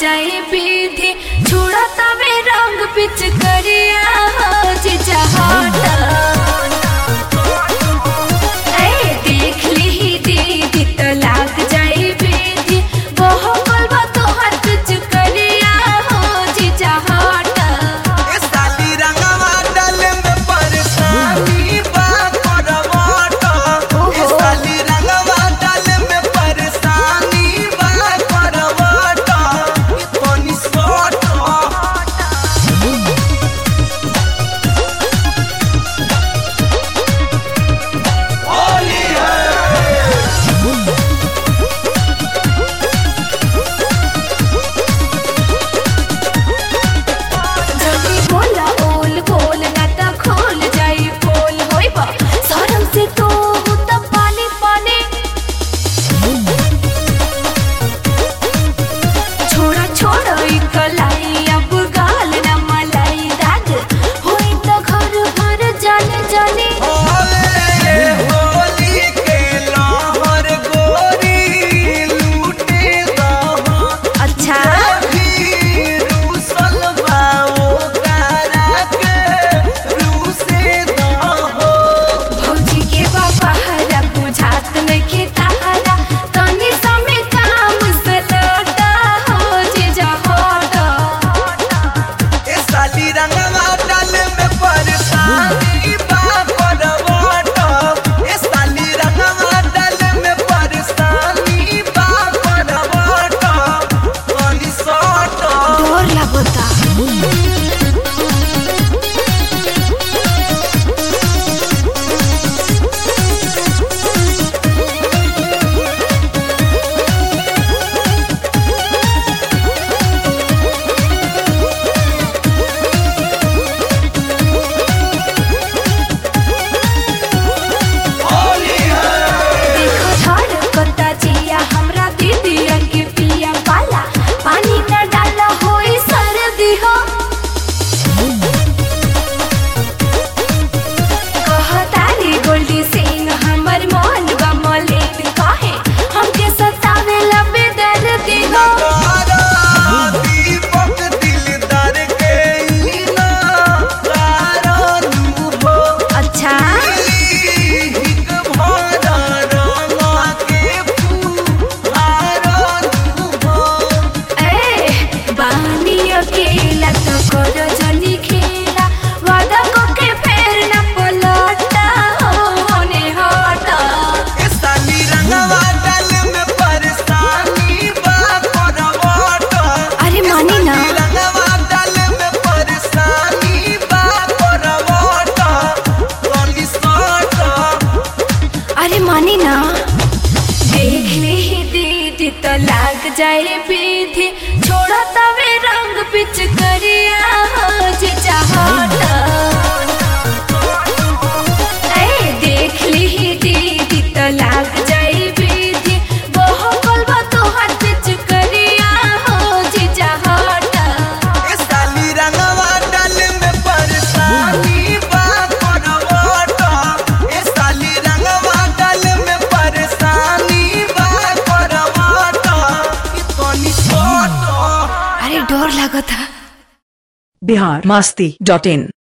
जाए विधि छोड़ा तवे रंग पिच करिया हो जीजा हटा देख ली दीदी तो लाग जाए विधि वो बोलबा तो हर पिच करिया हो जीजा हटा साली रंगवा डाले में परेशानी बा करवाटा साली रंगवा डाले में परेशानी बा करवाटा इतनी सोटा होली जल्दी बोला ओल बोल ना त खोल जाई पोल होइबा शरम से तो त पानी पानी छोड़ा छोड़ा ई कलाई अब गाल ना मलाई दाग होई त घर भर जाने जाने होली के लहर गोरी लूटे दहो अच्छा रूसल बाओ करा के रूसे दहो भौजी के बाबा हरा बुझात नइखे तारा तनी समय काम से लटा हो जीजा हटा ए साली रंगवा डाले में परेशानी बा करवाटा ए साली रंगवा डाले में परेशानी बा करवाटा कनी सोटा डर लागता देखो धड़कता जिया हमरा दीदी के पिया वाला पानी न डाला होई सर्दी हो कहतारी गोल्डी सिंह हमर मन बा मलिन काहे हमके सतावेला बेदर्दी हो दीपक दिलदार के इना कारण हो अच्छा हिक भरा रमा के फुहार हो ए बानी अकेला तो करो जनी खेला वादा को के फेर न पलटा हो होने हटा ए साली रंगवा डाले में परेशानी बा करवाटा अरे मानी ना रंगवा डाले में परेशानी बा करवाटा कनी सोटा अरे मानी ना देख ले दीदी तो लाग जाए विधि छोड़ा तवे रंग पिच करिया हो जीजा हटा देख ली दीदी तो लाग जाए विधि वो बोलबा तो हर पिच करिया हो जीजा हटा ए साली रंगवा डाले में परेशानी बा करवाटा ए साली रंगवा डाले में परेशानी बा करवाटा इतनी सोटा अरे डर लागता biharmasti.in